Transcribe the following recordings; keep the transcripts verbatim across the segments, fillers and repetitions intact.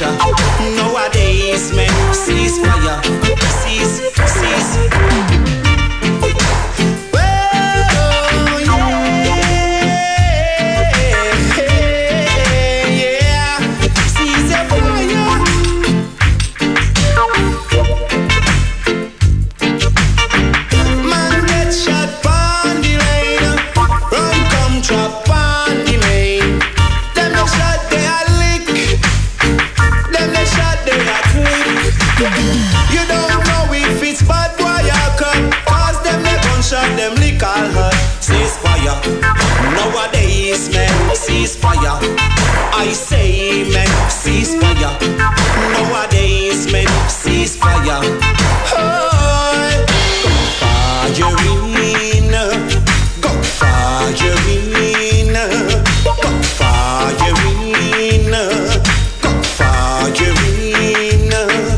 culture. Nowadays, men cease fire, cease, cease. Nowadays, men cease fire. I say, men cease fire. Nowadays, men cease fire. Oh, go firing, go firing, go firing, go firing.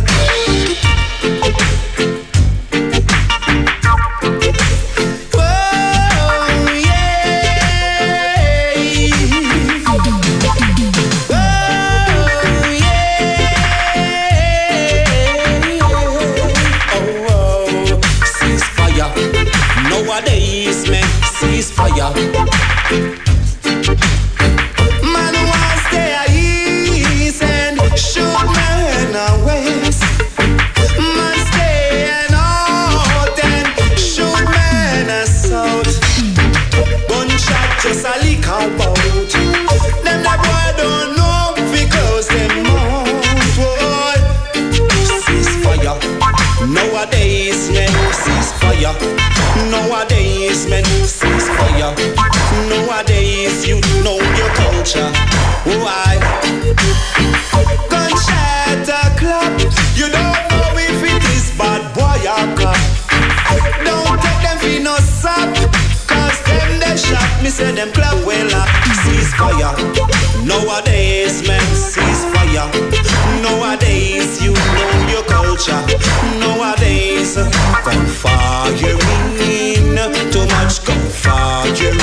Man was there east and shoot men west. Man stay north and shoot men south. Gunshot just a leak about. Them the boy don't know because them mouth. Cease fire. Nowadays men cease fire. Nowadays men cease fire. Nowadays you know your culture. Why? Gunshot a clap. You don't know if it is bad boy or cop. Don't take them for no sap. Cause them they shot me say them clap well up. Cease fire. Nowadays men cease fire. Nowadays you know your culture. Nowadays gunfiring. Too much gunfiring.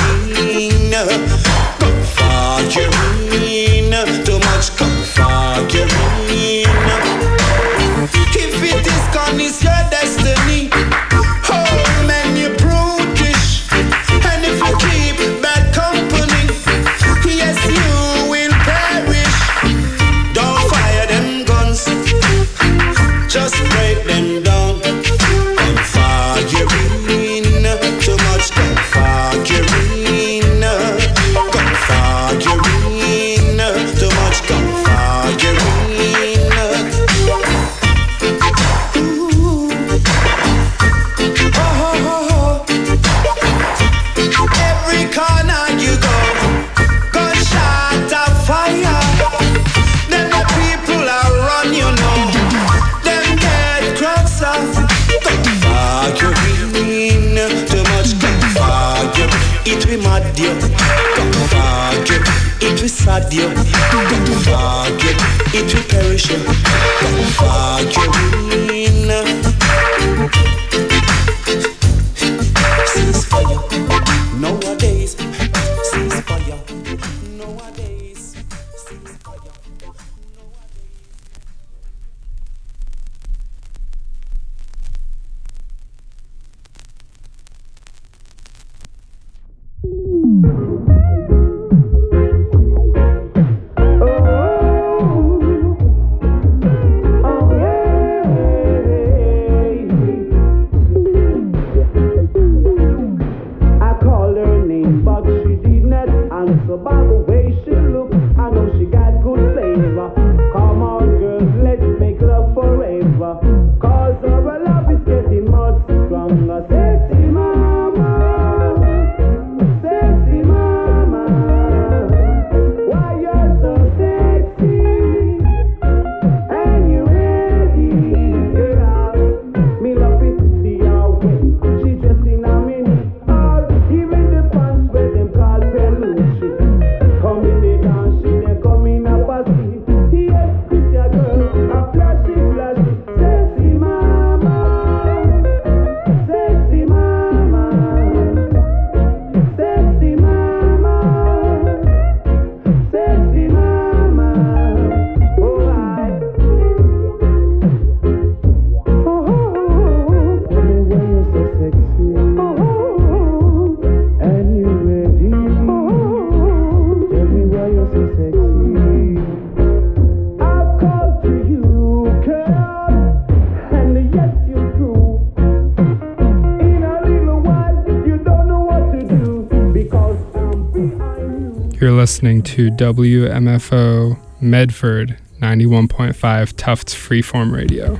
Gunfiring. Too much gunfiring. If it is gone, it's your destiny. Oh man, you brutish. And if you keep bad company, yes you will perish. Don't fire them guns, just break them down. Gunfiring. Too much gunfiring. Gunfiring. Too much gunfiring. Every corner you go, gunshot of fire. Then the people are run, you know. Them dead crowds of gunfiring. Too much gunfiring. It we mad you. Gunfiring. It we sad you. Gunfiring. It we perish you. Gunfiring. Cease fire. Nowadays, cease fire. Nowadays, cease fire. I call You're listening to W M F O Medford ninety-one point five Tufts Freeform Radio.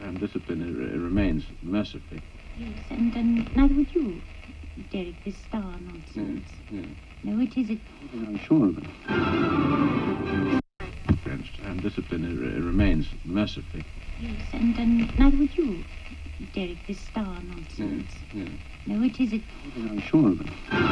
and discipline it, it remains mercifully. Yes, and, and neither would you, Derek, this star nonsense. Yes, yes. No, it isn't. I'm sure of it. And discipline it, it remains mercifully. Yes, and, and neither would you, Derek, this star nonsense. Yes, yes. No, it isn't. I'm sure of it.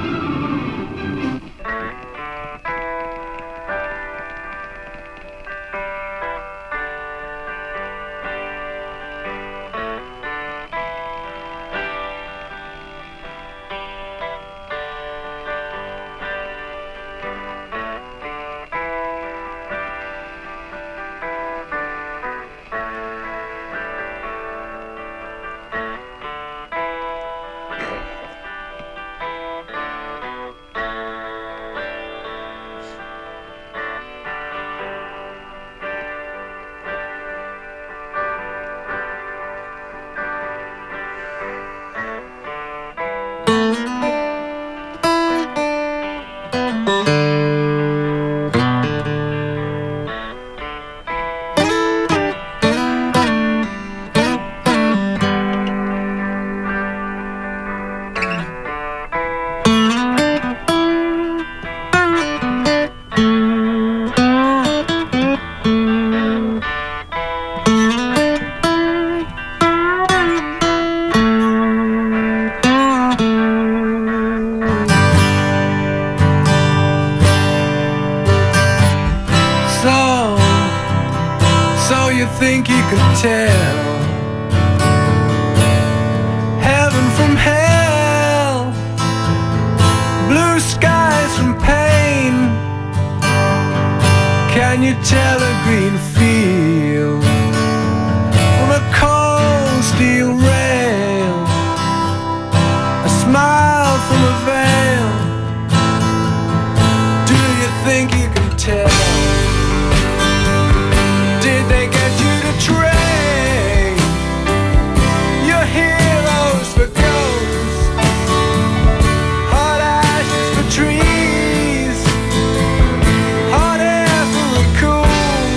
Think you can tell heaven from hell, blue skies from pain? Can you tell a green field from a cold steel rail, a smile from a veil? Do you think you can tell? Did they get you to trade your heroes for ghosts, hot ashes for trees, hot air for a cool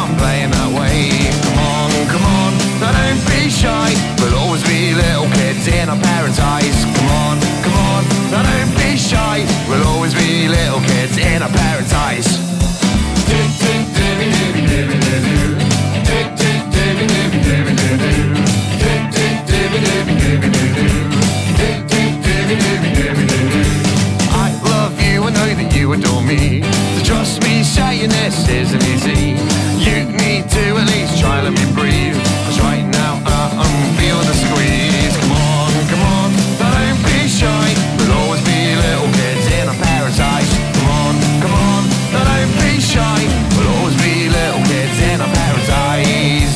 on playing that way. Come on, come on, now don't be shy. We'll always be little kids in our parents' eyes. Come on, come on, now don't be shy. We'll always be little kids in our parents' eyes. Tick, tick, dibby, dibby, dibby, dibby. Tick, tick, dibby, dibby, dibby, dibby. Tick, tick, dibby, dibby, dibby, dibby. Tick, tick, dibby, dibby, dibby, dibby. I love you, I know that you adore me. So trust me, saying this isn't easy. You need to at least try, let me breathe. Cause right now uh, I'm feeling the squeeze. Come on, come on, don't be shy. We'll always be little kids in our parents' eyes. Come on, come on, don't be shy. We'll always be little kids in our parents' eyes.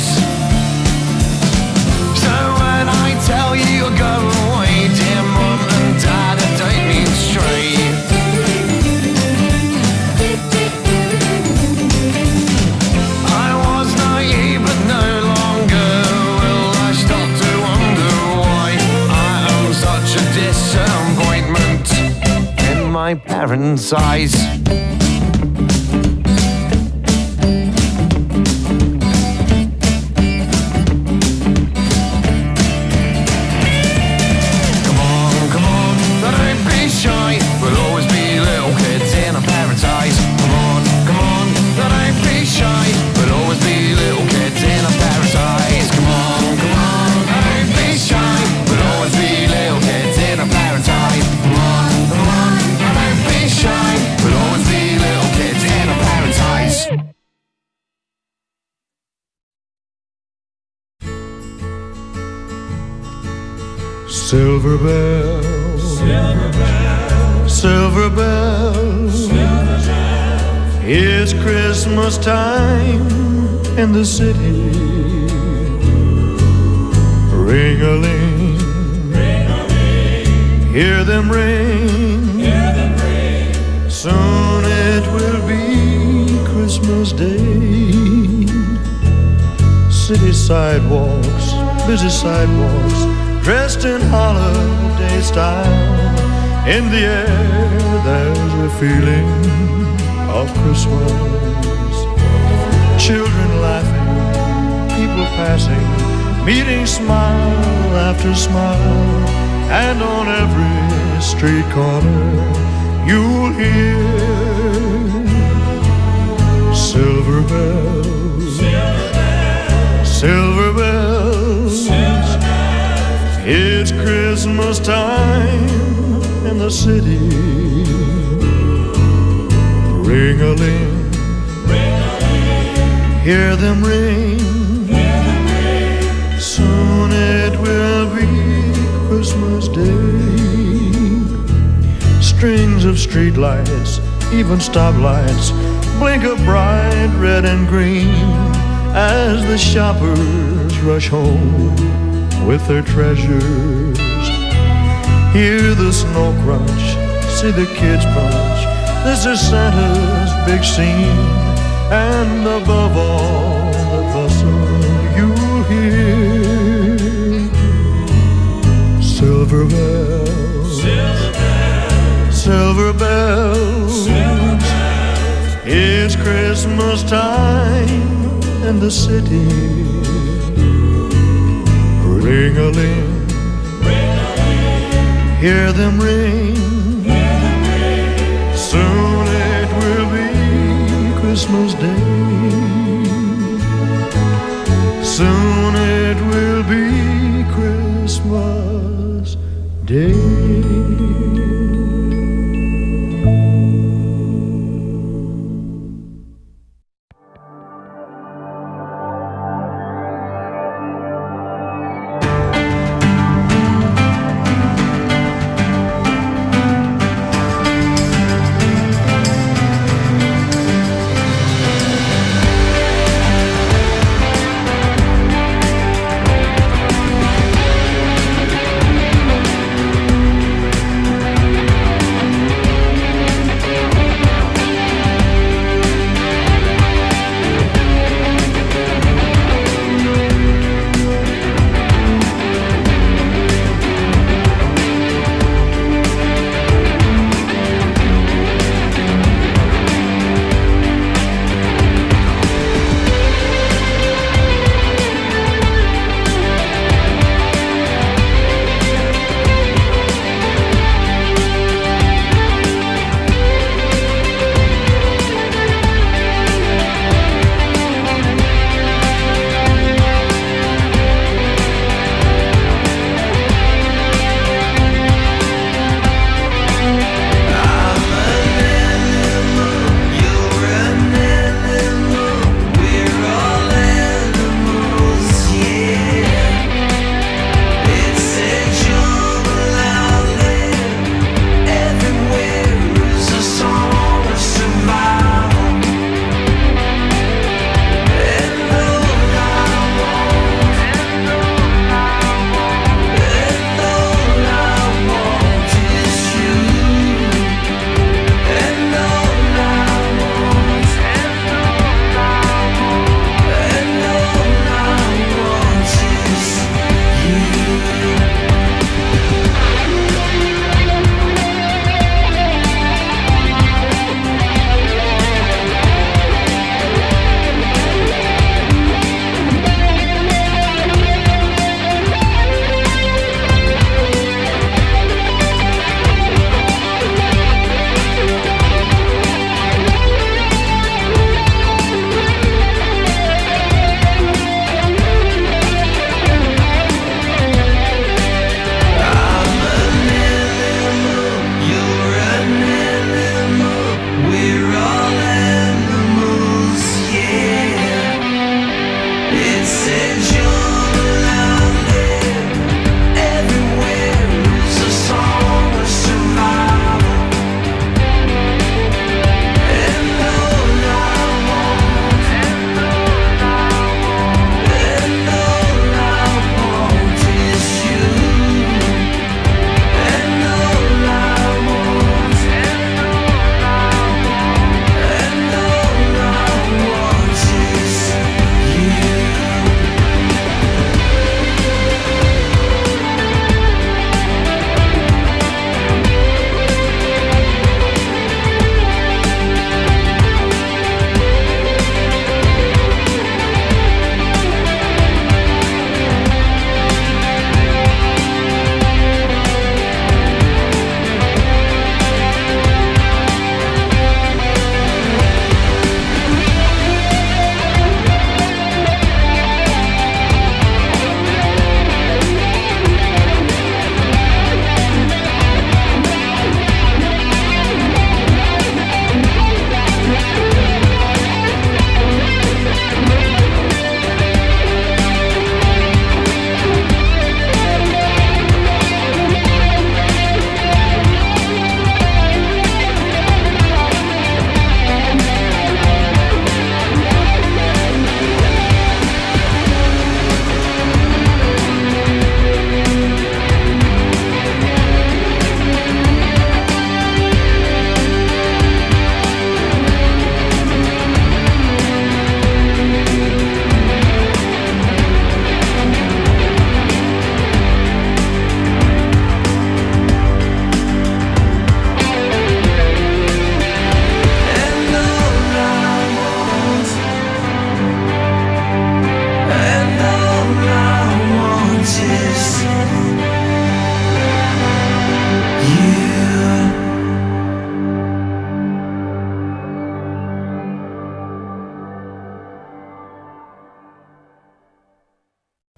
So when I tell you you're going away, dear mum and dad, I don't mean straight. I was naive but no longer will I stop to wonder why I am such a disappointment in my parents' eyes. Silver bells, silver bells, silver bells, silver bells. It's Christmas time in the city. Ring-a-ling, ring-a-ling. Hear them ring, hear them ring. Soon it will be Christmas Day. City sidewalks, busy sidewalks, dressed in holiday style. In the air there's a feeling of Christmas. Children laughing, people passing, meeting smile after smile. And on every street corner you'll hear silver bells, silver bells, silver bells, silver bells. It's Christmas time in the city. Ring-a-ling, ring-a-ling. Hear them ring, hear them ring. Soon it will be Christmas Day. Strings of streetlights, even stoplights, blink a bright red and green as the shoppers rush home with their treasures. Hear the snow crunch, see the kids punch. This is Santa's big scene, and above all the bustle you'll hear silver bells, silver bells, silver bells, silver bells. It's Christmas time in the city. Ring-a-ling, ring-a-ling. Hear them ring, hear them ring. Soon it will be Christmas Day. Soon it will be Christmas Day.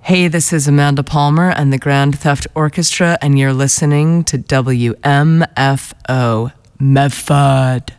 Hey, this is Amanda Palmer and the Grand Theft Orchestra, and you're listening to W M F O Medford.